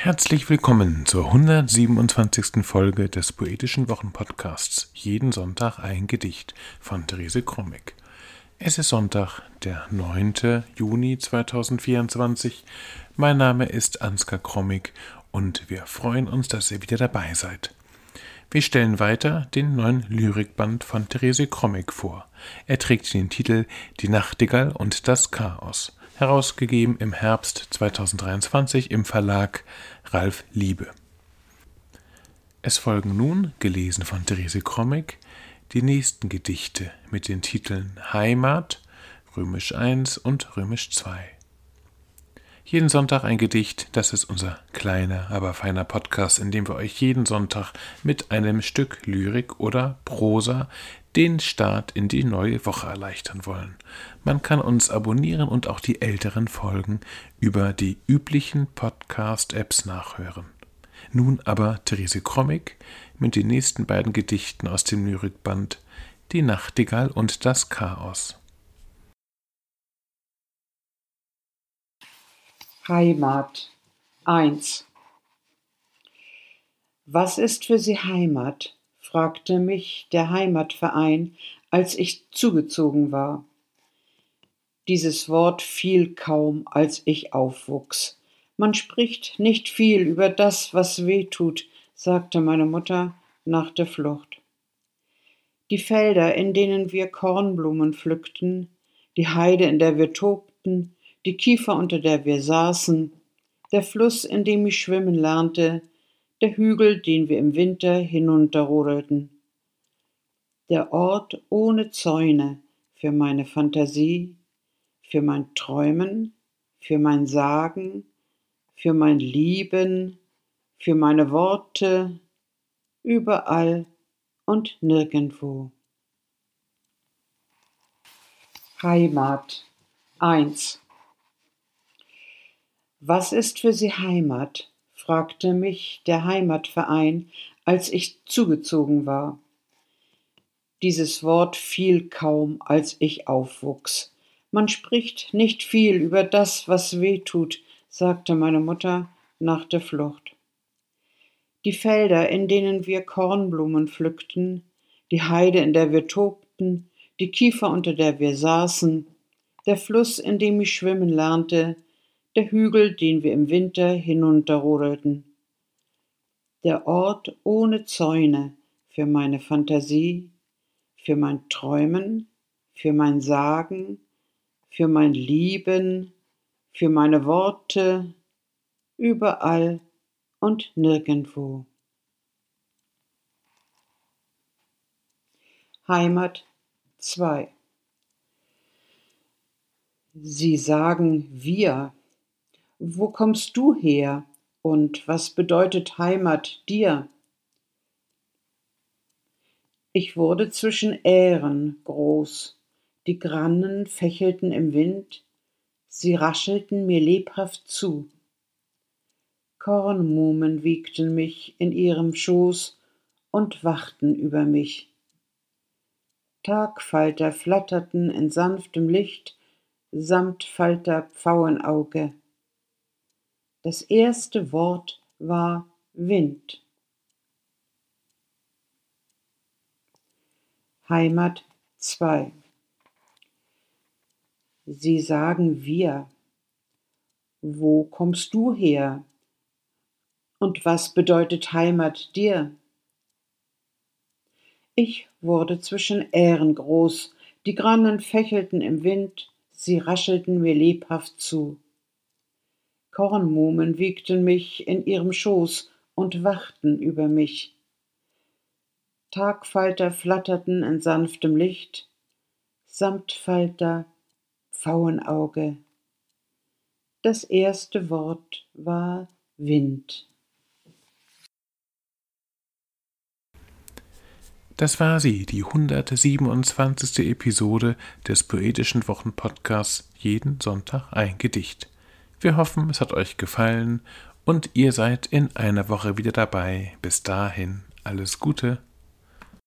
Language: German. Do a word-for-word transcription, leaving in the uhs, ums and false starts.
Herzlich willkommen zur hundertsiebenundzwanzigsten Folge des Poetischen Wochenpodcasts Jeden Sonntag ein Gedicht von Therese Krommig. Es ist Sonntag, der neunte Juni zweitausendvierundzwanzig. Mein Name ist Ansgar Krommig und wir freuen uns, dass ihr wieder dabei seid. Wir stellen weiter den neuen Lyrikband von Therese Krommig vor. Er trägt den Titel »Die Nachtigall und das Chaos«, herausgegeben im Herbst zweitausenddreiundzwanzig im Verlag Ralf Liebe. Es folgen nun, gelesen von Therese Krommig, die nächsten Gedichte mit den Titeln Heimat, Römisch eins und Römisch zwei. Jeden Sonntag ein Gedicht, das ist unser kleiner, aber feiner Podcast, in dem wir euch jeden Sonntag mit einem Stück Lyrik oder Prosa den Start in die neue Woche erleichtern wollen. Man kann uns abonnieren und auch die älteren Folgen über die üblichen Podcast-Apps nachhören. Nun aber Therese Krommig mit den nächsten beiden Gedichten aus dem Lyrikband Die Nachtigall und das Chaos. Heimat eins. Was ist für Sie Heimat? Fragte mich der Heimatverein, als ich zugezogen war. Dieses Wort fiel kaum, als ich aufwuchs. Man spricht nicht viel über das, was weh tut, sagte meine Mutter nach der Flucht. Die Felder, in denen wir Kornblumen pflückten, die Heide, in der wir tobten, die Kiefer, unter der wir saßen, der Fluss, in dem ich schwimmen lernte, der Hügel, den wir im Winter hinunterrodelten. Der Ort ohne Zäune für meine Fantasie, für mein Träumen, für mein Sagen, für mein Lieben, für meine Worte, überall und nirgendwo. Heimat eins. Was ist für Sie Heimat? Fragte mich der Heimatverein, als ich zugezogen war. Dieses Wort fiel kaum, als ich aufwuchs. Man spricht nicht viel über das, was weh tut, sagte meine Mutter nach der Flucht. Die Felder, in denen wir Kornblumen pflückten, die Heide, in der wir tobten, die Kiefer, unter der wir saßen, der Fluss, in dem ich schwimmen lernte, der Hügel, den wir im Winter hinunterrodelten. Der Ort ohne Zäune für meine Fantasie, für mein Träumen, für mein Sagen, für mein Lieben, für meine Worte, überall und nirgendwo. Heimat zwei. Sie sagen wir. Wo kommst du her und was bedeutet Heimat dir? Ich wurde zwischen Ähren groß, die Grannen fächelten im Wind, sie raschelten mir lebhaft zu. Kornmumen wiegten mich in ihrem Schoß und wachten über mich. Tagfalter flatterten in sanftem Licht, Samtfalter Pfauenauge. Das erste Wort war Wind. Heimat zwei. Sie sagen wir. Wo kommst du her? Und was bedeutet Heimat dir? Ich wurde zwischen Ähren groß, die Grannen fächelten im Wind, sie raschelten mir lebhaft zu. Kornmumen wiegten mich in ihrem Schoß und wachten über mich. Tagfalter flatterten in sanftem Licht, Samtfalter Pfauenauge. Das erste Wort war Wind. Das war sie, die hundertsiebenundzwanzigste Episode des Poetischen Wochenpodcasts Jeden Sonntag ein Gedicht. Wir hoffen, es hat euch gefallen und ihr seid in einer Woche wieder dabei. Bis dahin, alles Gute.